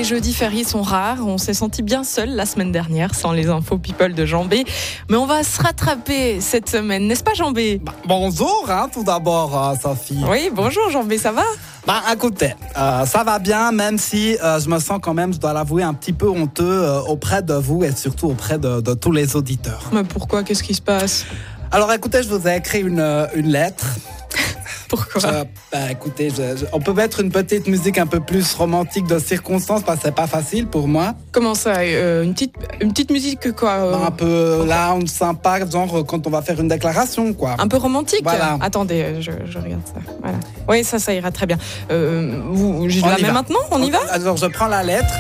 les jeudis fériés sont rares. On s'est senti bien seul la semaine dernière sans les infos people de Jean B. Mais on va se rattraper cette semaine, n'est-ce pas Jean B? Bonjour, tout d'abord, Sophie. Oui, bonjour Jean B, ça va? Écoutez, ça va bien, même si je me sens quand même, je dois l'avouer, un petit peu honteux auprès de vous et surtout auprès de tous les auditeurs. Mais pourquoi? Qu'est-ce qui se passe? Alors écoutez, je vous ai écrit une lettre. Pourquoi? Écoutez, on peut mettre une petite musique un peu plus romantique de circonstance parce que c'est pas facile pour moi. Comment ça? Une petite musique quoi? Un peu lounge, sympa, genre quand on va faire une déclaration, quoi. Un peu romantique? Voilà. Attendez, je regarde ça. Voilà. Oui, ça ira très bien. Je la mets maintenant? On y va? Alors je prends la lettre.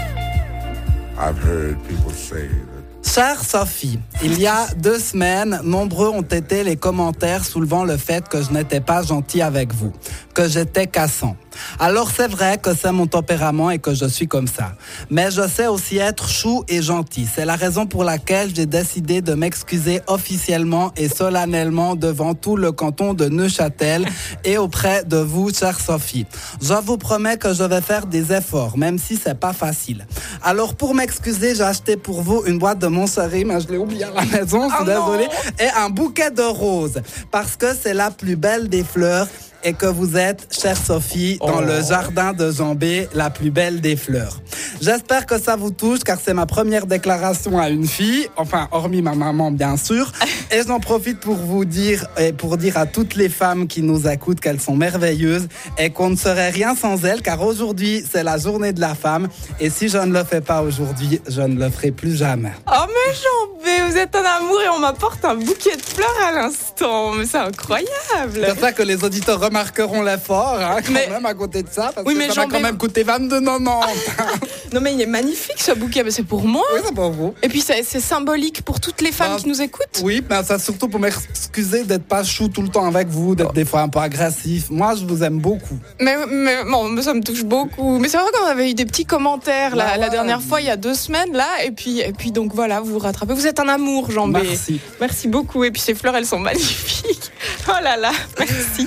I've heard people say that. Chère Sophie, il y a 2 semaines, nombreux ont été les commentaires soulevant le fait que je n'étais pas gentil avec vous, que j'étais cassant. Alors c'est vrai que c'est mon tempérament et que je suis comme ça. Mais je sais aussi être chou et gentil. C'est la raison pour laquelle j'ai décidé de m'excuser officiellement et solennellement devant tout le canton de Neuchâtel et auprès de vous, chère Sophie. Je vous promets que je vais faire des efforts, même si c'est pas facile. Alors pour m'excuser, j'ai acheté pour vous une boîte de Moncherie, mais je l'ai oublié à la maison, je suis désolée, et un bouquet de roses, parce que c'est la plus belle des fleurs et que vous êtes, chère Sophie, dans le jardin de Jean B, la plus belle des fleurs. J'espère que ça vous touche, car c'est ma première déclaration à une fille, enfin, hormis ma maman, bien sûr. Et j'en profite pour vous dire, et pour dire à toutes les femmes qui nous écoutent qu'elles sont merveilleuses et qu'on ne serait rien sans elles, car aujourd'hui, c'est la journée de la femme. Et si je ne le fais pas aujourd'hui, je ne le ferai plus jamais. Oh, mais Jean B, vous êtes un amour et on m'apporte un bouquet de fleurs à l'instant. Mais c'est incroyable. C'est ça que les auditeurs remarqueront l'effort, quand même, à côté de ça, parce que ça va quand même coûter 22,90. Non, mais il est magnifique ce bouquet, mais c'est pour moi. Oui, c'est pour vous. Et puis c'est symbolique pour toutes les femmes qui nous écoutent. Oui, mais c'est surtout pour m'excuser d'être pas chou tout le temps avec vous, d'être des fois un peu agressif. Moi, je vous aime beaucoup. Mais bon, ça me touche beaucoup. Mais c'est vrai qu'on avait eu des petits commentaires la dernière fois, il y a 2 semaines, là, et puis donc voilà, vous vous rattrapez. Vous êtes un amour, Jean B. Merci beaucoup. Et puis ces fleurs, elles sont magnifiques. Oh là là, merci.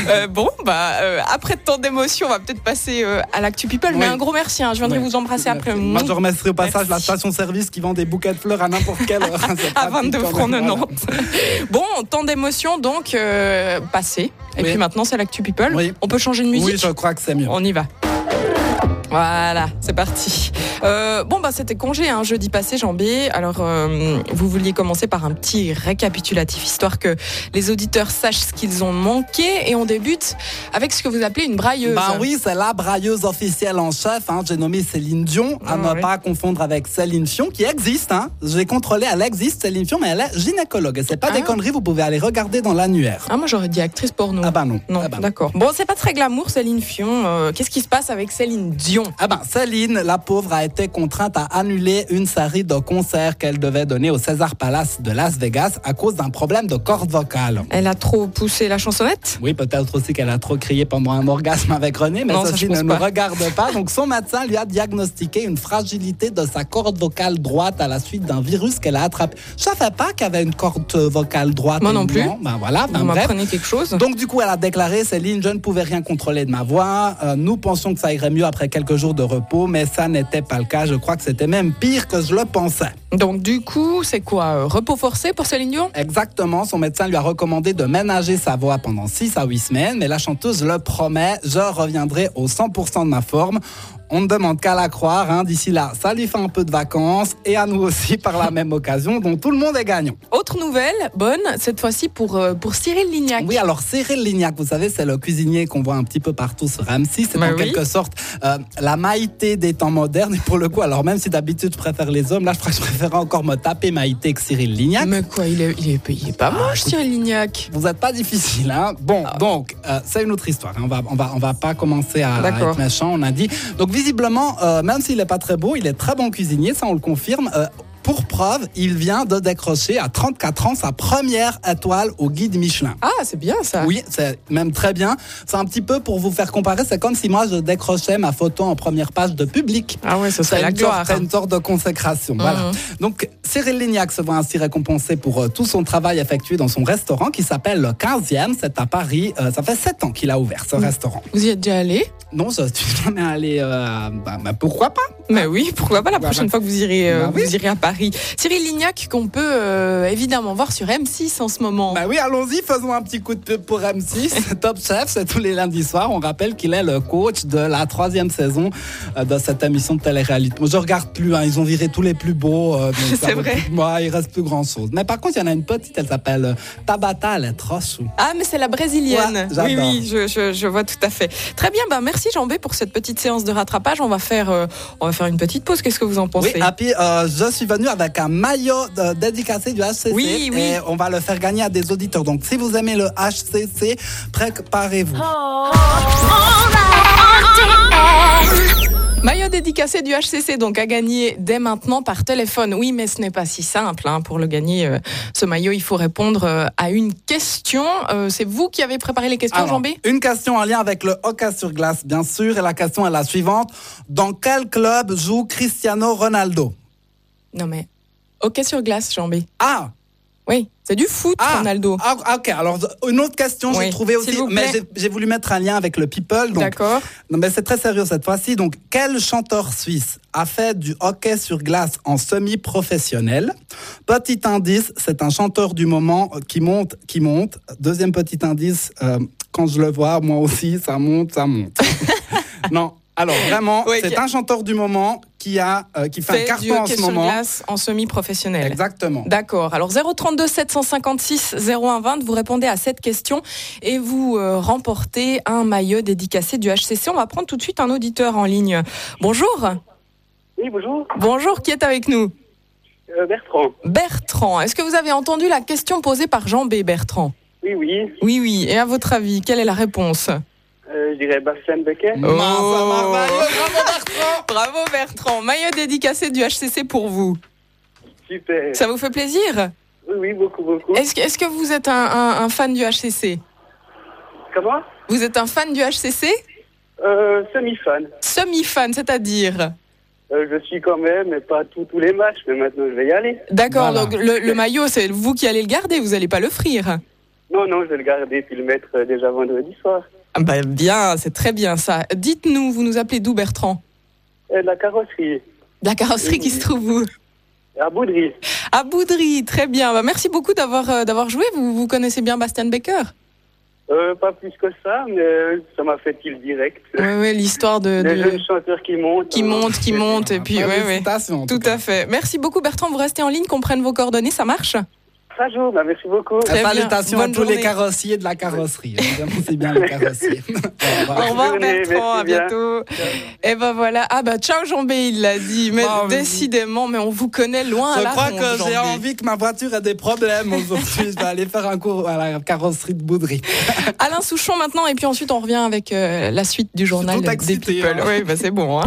Après tant d'émotions, on va peut-être passer à l'actu people. Oui. Mais un gros merci, je viendrai vous embrasser après. Moi, je remercierai au passage la station-service qui vend des bouquets de fleurs à n'importe quelle heure. À 22 francs 90. Bon, tant d'émotions donc passées. Et puis maintenant, c'est l'actu people. Oui. On peut changer de musique? Oui, je crois que c'est mieux. On y va. Voilà, c'est parti. C'était congé jeudi passé, Jean B. Alors, vous vouliez commencer par un petit récapitulatif, histoire que les auditeurs sachent ce qu'ils ont manqué. Et on débute avec ce que vous appelez une brailleuse. Oui, c'est la brailleuse officielle en chef. J'ai nommé Céline Dion, à ne pas confondre avec Céline Fion, qui existe. J'ai contrôlé, elle existe, Céline Fion, mais elle est gynécologue. Et c'est pas des conneries, vous pouvez aller regarder dans l'annuaire. Moi j'aurais dit actrice porno. Non. Non, d'accord. Bon, c'est pas très glamour, Céline Fion. Qu'est-ce qui se passe avec Céline Dion? Céline, la pauvre, a été contrainte à annuler une série de concerts qu'elle devait donner au Caesars Palace de Las Vegas à cause d'un problème de corde vocale. Elle a trop poussé la chansonnette? Oui, peut-être aussi qu'elle a trop crié pendant un orgasme avec René, mais ceci ne nous regarde pas. Donc son médecin lui a diagnostiqué une fragilité de sa corde vocale droite à la suite d'un virus qu'elle a attrapé. Je savais pas qu'il y avait une corde vocale droite. Moi non plus. Vous m'apprenez quelque chose. Donc du coup, elle a déclaré: Céline, je ne pouvais rien contrôler de ma voix. Nous pensions que ça irait mieux après quelques jours de repos, mais ça n'était pas le cas. Je crois que c'était même pire que je le pensais. Donc du coup, c'est quoi? Repos forcé pour Céline Dion? Exactement. Son médecin lui a recommandé de ménager sa voix pendant 6 à 8 semaines, mais la chanteuse le promet: je reviendrai au 100% de ma forme. On ne demande qu'à la croire. D'ici là, ça lui fait un peu de vacances et à nous aussi par la même occasion, dont tout le monde est gagnant. Autre nouvelle, bonne, cette fois-ci pour Cyril Lignac. Oui, alors Cyril Lignac, vous savez, c'est le cuisinier qu'on voit un petit peu partout sur M6. C'est en quelque sorte la Maïté des temps modernes. Et pour le coup, alors même si d'habitude je préfère les hommes, là je préfère encore me taper Maïté que Cyril Lignac. Mais quoi, il est pas moche, Cyril Lignac. Vous êtes pas difficile, Bon, donc, c'est une autre histoire. On va pas commencer à être méchant, on a dit. Donc visiblement, même s'il n'est pas très beau, il est très bon cuisinier, ça on le confirme. Pour preuve, il vient de décrocher à 34 ans sa première étoile au guide Michelin. Ah, c'est bien ça. Oui, c'est même très bien. C'est un petit peu pour vous faire comparer, c'est comme si moi je décrochais ma photo en première page de Public. Ah ouais, ça serait la gloire. C'est une sorte de consécration. Voilà. Donc Cyril Lignac se voit ainsi récompensé pour tout son travail effectué dans son restaurant qui s'appelle le 15e. C'est à Paris. Ça fait 7 ans qu'il a ouvert ce restaurant. Vous y êtes déjà allé? Non, je suis jamais allé. Pourquoi pas? Mais oui, pourquoi pas la prochaine fois que vous irez à Paris. Cyril Lignac, qu'on peut évidemment voir sur M6 en ce moment. Bah oui, allons-y, faisons un petit coup de pub pour M6. Top Chef, c'est tous les lundis soirs. On rappelle qu'il est le coach de la 3e saison de cette émission de télé-réalité. Moi, je regarde plus, ils ont viré tous les plus beaux. C'est vrai. Moi, il reste plus grand-chose. Mais par contre, il y en a une petite, elle s'appelle Tabata, elle est trop chou. Ah, mais c'est la brésilienne. Ouais, oui, je vois tout à fait. Très bien, merci Jean-B pour cette petite séance de rattrapage. On va faire une petite pause. Qu'est-ce que vous en pensez? Oui, et puis je suis venu avec un maillot dédicacé du HCC. Oui. Et on va le faire gagner à des auditeurs. Donc, si vous aimez le HCC, préparez-vous. Maillot dédicacé du HCC, donc à gagner dès maintenant par téléphone. Oui, mais ce n'est pas si simple. Pour le gagner, ce maillot, il faut répondre à une question. C'est vous qui avez préparé les questions, Jean-B? Une question en lien avec le hockey sur glace, bien sûr. Et la question est la suivante. Dans quel club joue Cristiano Ronaldo? Non mais, hockey sur glace, Jean-B. Ah! Oui, c'est du foot, Ronaldo. Ok, alors une autre question, j'ai trouvé aussi, mais j'ai voulu mettre un lien avec le people. Donc, d'accord. Non, mais c'est très sérieux cette fois-ci. Donc, quel chanteur suisse a fait du hockey sur glace en semi-professionnel? Petit indice, c'est un chanteur du moment qui monte. Deuxième petit indice, quand je le vois, moi aussi, ça monte. Non. Alors vraiment, c'est un chanteur du moment qui fait un carton en ce moment. Sur glace en semi-professionnel. Exactement. D'accord. Alors 032 756 0120, vous répondez à cette question et vous remportez un maillot dédicacé du HCC. On va prendre tout de suite un auditeur en ligne. Bonjour. Oui, bonjour. Bonjour, qui est avec nous? Bertrand. Bertrand, est-ce que vous avez entendu la question posée par Jean-B, Bertrand? Oui. Oui. Et à votre avis, quelle est la réponse? Je dirais Bastian Becker. Bravo Bertrand. Bravo Bertrand. Maillot dédicacé du HCC pour vous. Super. Ça vous fait plaisir? Oui, beaucoup. Est-ce que vous êtes un fan du HCC? Comment? Vous êtes un fan du HCC? Semi-fan. Semi-fan, c'est-à-dire? Je suis quand même, mais pas tous les matchs, mais maintenant je vais y aller. D'accord, voilà. Donc le maillot, c'est vous qui allez le garder, vous n'allez pas l'offrir? Non, je vais le garder puis le mettre déjà vendredi soir. Bien, c'est très bien ça. Dites-nous, vous nous appelez d'où, Bertrand? La carrosserie. La carrosserie qui se trouve où? À Boudry. À Boudry, très bien. Merci beaucoup d'avoir joué. Vous connaissez bien Bastian Becker? Pas plus que ça, mais ça m'a fait il direct. Oui, l'histoire de jeunes chanteurs qui montent. Qui montent, et puis tout à fait. Merci beaucoup, Bertrand. Vous restez en ligne, qu'on prenne vos coordonnées, ça marche? Merci beaucoup. Salutations à tous les carrossiers de la carrosserie. C'est bien les carrossiers. Au revoir Bertrand, à bientôt. Et voilà. Ciao Jean-B, il l'a dit. Mais décidément, mais on vous connaît loin à la ronde. Je crois que j'ai envie que ma voiture ait des problèmes aujourd'hui. Je vais aller faire un cours à la carrosserie de Boudry. Alain Souchon maintenant, et puis ensuite on revient avec la suite du journal des People. Oui, c'est bon.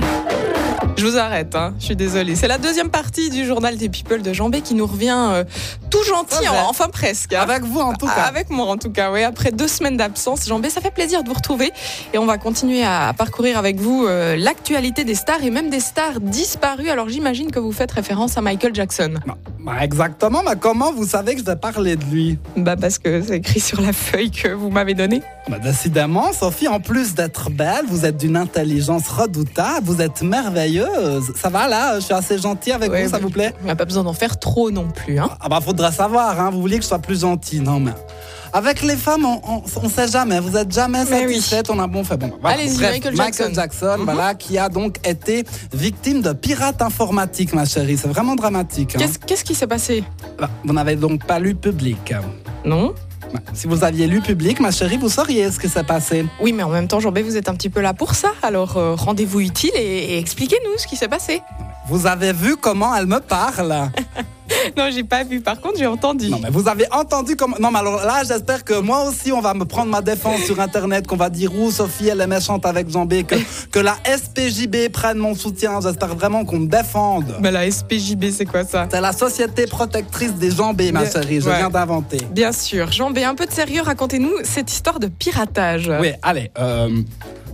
Je vous arrête, je suis désolée. C'est la deuxième partie du journal des People de Jean-B qui nous revient tout gentil, enfin presque. Avec vous en tout cas. Avec moi en tout cas, oui. Après 2 semaines d'absence, Jean-B, ça fait plaisir de vous retrouver. Et on va continuer à parcourir avec vous l'actualité des stars et même des stars disparues. Alors j'imagine que vous faites référence à Michael Jackson. Exactement, mais comment vous savez que je vais parler de lui? Parce que c'est écrit sur la feuille que vous m'avez donnée. Décidément, Sophie, en plus d'être belle, vous êtes d'une intelligence redoutable, vous êtes merveilleuse. Ça va là, je suis assez gentil avec vous, ça vous plaît? On n'a pas besoin d'en faire trop non plus. Faudra savoir, vous vouliez que je sois plus gentil. Non, mais avec les femmes, on sait jamais, vous êtes jamais satisfaite, on a bon fait. Voilà. Allez-y, Michael Jackson, qui a donc été victime de pirates informatiques, ma chérie. C'est vraiment dramatique. Qu'est-ce qui s'est passé? Vous n'avez donc pas lu Public? Non. Si vous aviez lu Public, ma chérie, vous sauriez ce qui s'est passé. Oui, mais en même temps, Jean-B, vous êtes un petit peu là pour ça. Alors, rendez-vous utile et expliquez-nous ce qui s'est passé. Vous avez vu comment elle me parle? Non, j'ai pas vu. Par contre, j'ai entendu. Non, mais vous avez entendu comment... Non, mais alors là, j'espère que moi aussi, on va me prendre ma défense sur Internet, qu'on va dire « Sophie, elle est méchante avec Jean-B », que la SPJB prenne mon soutien. J'espère vraiment qu'on me défende. Mais la SPJB, c'est quoi ça? C'est la Société Protectrice des Jean-B, ma chérie. Je viens d'inventer. Bien sûr. Jean-B, un peu de sérieux, racontez-nous cette histoire de piratage. Oui, allez.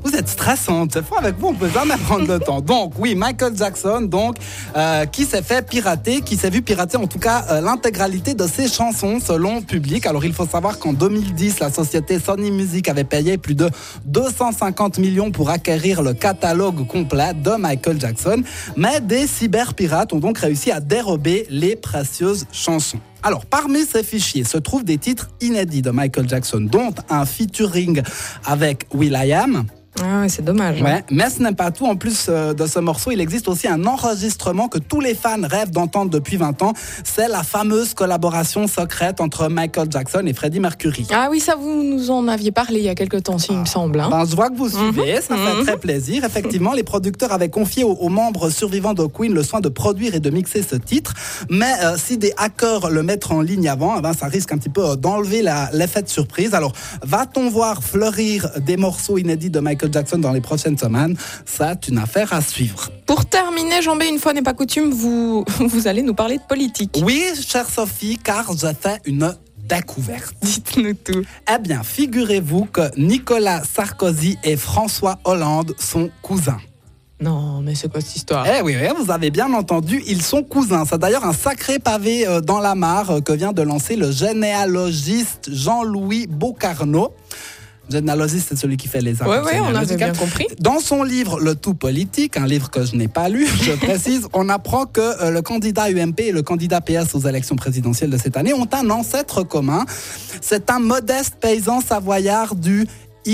Vous êtes stressante, c'est fou, avec vous on peut jamais prendre le temps. Donc oui, Michael Jackson, qui s'est fait pirater, qui s'est vu pirater en tout cas l'intégralité de ses chansons selon Public. Alors il faut savoir qu'en 2010, la société Sony Music avait payé plus de 250 millions pour acquérir le catalogue complet de Michael Jackson. Mais des cyberpirates ont donc réussi à dérober les précieuses chansons. Alors, parmi ces fichiers se trouvent des titres inédits de Michael Jackson, dont un featuring avec will.i.am. Ah ouais, c'est dommage. Ouais, mais ce n'est pas tout. En plus de ce morceau, il existe aussi un enregistrement que tous les fans rêvent d'entendre depuis 20 ans. C'est la fameuse collaboration secrète entre Michael Jackson et Freddie Mercury. Ah oui, ça vous nous en aviez parlé il y a quelque temps, il me semble. Hein. Ben, je vois que vous suivez, ça fait très plaisir. Effectivement, les producteurs avaient confié aux membres survivants de Queen le soin de produire et de mixer ce titre. Mais si des hackers le mettent en ligne avant, ben, ça risque un petit peu d'enlever l'effet de surprise. Alors, va-t-on voir fleurir des morceaux inédits de Michael Jackson dans les prochaines semaines? Ça, c'est une affaire à suivre. Pour terminer, Jean B, une fois n'est pas coutume, vous allez nous parler de politique. Oui, chère Sophie, car je fais une découverte. Dites-nous tout. Eh bien, figurez-vous que Nicolas Sarkozy et François Hollande sont cousins. Non, mais c'est quoi cette histoire? Eh oui, vous avez bien entendu, ils sont cousins. C'est d'ailleurs un sacré pavé dans la mare que vient de lancer le généalogiste Jean-Louis Beaucarneau. Généalogiste, c'est celui qui fait les arbres. Oui, on avait bien compris. Dans son livre Le Tout Politique, un livre que je n'ai pas lu, je précise, on apprend que le candidat UMP et le candidat PS aux élections présidentielles de cette année ont un ancêtre commun. C'est un modeste paysan savoyard du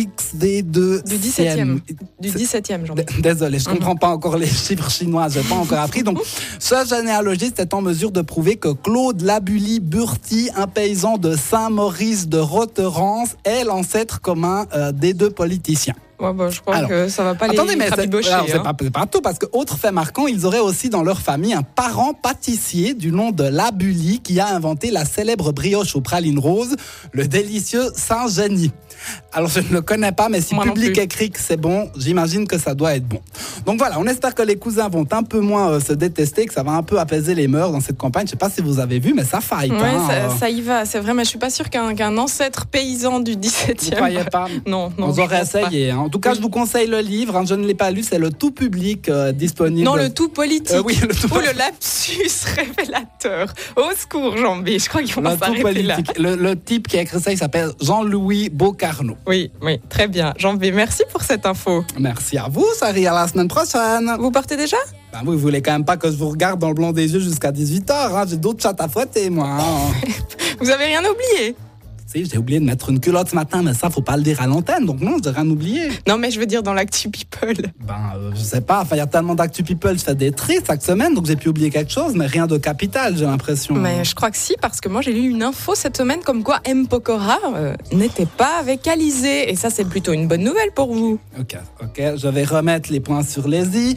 XD2 du 17e. Du 17e, Jean. Désolé, je ne comprends pas encore les chiffres chinois, je n'ai pas encore appris. Donc, ce généalogiste est en mesure de prouver que Claude Labully Burti, un paysan de Saint-Maurice de Roterance, est l'ancêtre commun des deux politiciens. Ouais, je crois que ça va pas les rabibocher. C'est pas tout, parce que autre fait marquant, ils auraient aussi dans leur famille un parent pâtissier du nom de Labully qui a inventé la célèbre brioche aux pralines roses, le délicieux Saint-Génie. Alors je ne le connais pas, mais si Public écrit que c'est bon, j'imagine que ça doit être bon. Donc voilà, on espère que les cousins vont un peu moins se détester, que ça va un peu apaiser les mœurs dans cette campagne. Je ne sais pas si vous avez vu, mais ça fight. Ouais, ça y va, c'est vrai, mais je ne suis pas sûre qu'un ancêtre paysan du 17e... Vous ne croyez pas? Non. On aurait essayé. En tout cas, je vous conseille le livre. Je ne l'ai pas lu, c'est Le Tout Public disponible. Non, Le Tout Politique. Oui, le tout le lapsus révélateur. Au secours, Jean B. Je crois qu'ils vont s'arrêter là. Le type qui a écrit ça, il s'appelle Jean-Louis Beaucarneau. Oui, très bien. Jean B, merci pour cette info. Merci à vous, Sari, à la semaine prochaine. Vous partez déjà? Vous voulez quand même pas que je vous regarde dans le blanc des yeux jusqu'à 18h. J'ai d'autres chats à fouetter, moi. Vous avez rien oublié? Si, j'ai oublié de mettre une culotte ce matin, mais ça, faut pas le dire à l'antenne, donc non, j'ai rien oublié. Non, mais je veux dire dans l'actu people. Je sais pas, il y a tellement d'actu people, je fais des tris chaque semaine, donc j'ai pu oublier quelque chose, mais rien de capital, j'ai l'impression. Mais je crois que si, parce que moi j'ai lu une info cette semaine comme quoi M. Pokora n'était pas avec Alizé, et ça c'est plutôt une bonne nouvelle pour vous. Ok, je vais remettre les points sur les i.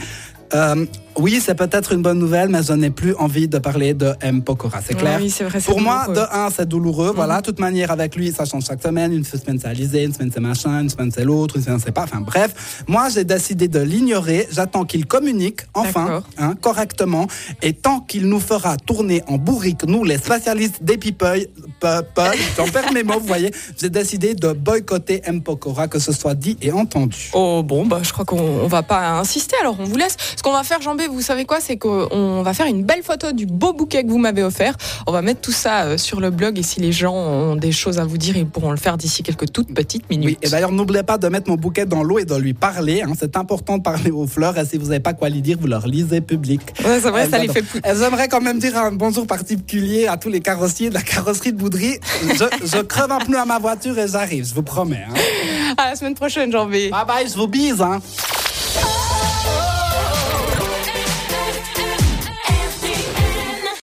Oui, c'est peut-être une bonne nouvelle, mais je n'ai plus envie de parler de M. Pokora, c'est clair? Oui, c'est vrai, c'est pour douloureux. Moi, de un, c'est douloureux. Voilà, de toute manière, avec lui, ça change chaque semaine. Une semaine, c'est Alizé, une semaine, c'est machin, une semaine, c'est l'autre, une semaine, c'est pas. Enfin, bref. Moi, j'ai décidé de l'ignorer. J'attends qu'il communique, enfin, correctement. Et tant qu'il nous fera tourner en bourrique, nous, les spécialistes des people, j'en perds mes mots, vous voyez, j'ai décidé de boycotter M. Pokora, que ce soit dit et entendu. Oh, bon, je crois qu'on va pas insister, alors on vous laisse. Ce qu'on va faire, Jean B, vous savez quoi, c'est qu'on va faire une belle photo du beau bouquet que vous m'avez offert. On va mettre tout ça sur le blog, et si les gens ont des choses à vous dire, ils pourront le faire d'ici quelques toutes petites minutes. Oui, et d'ailleurs, n'oubliez pas de mettre mon bouquet dans l'eau et de lui parler. C'est important de parler aux fleurs, et si vous n'avez pas quoi lui dire, vous leur lisez Public. Ouais, c'est vrai, ça les fait J'aimerais quand même dire un bonjour particulier à tous les carrossiers de la carrosserie de Boudry. Je creve un pneu à ma voiture et j'arrive, je vous promets. À la semaine prochaine, Jean B. Bye bye, je vous bise.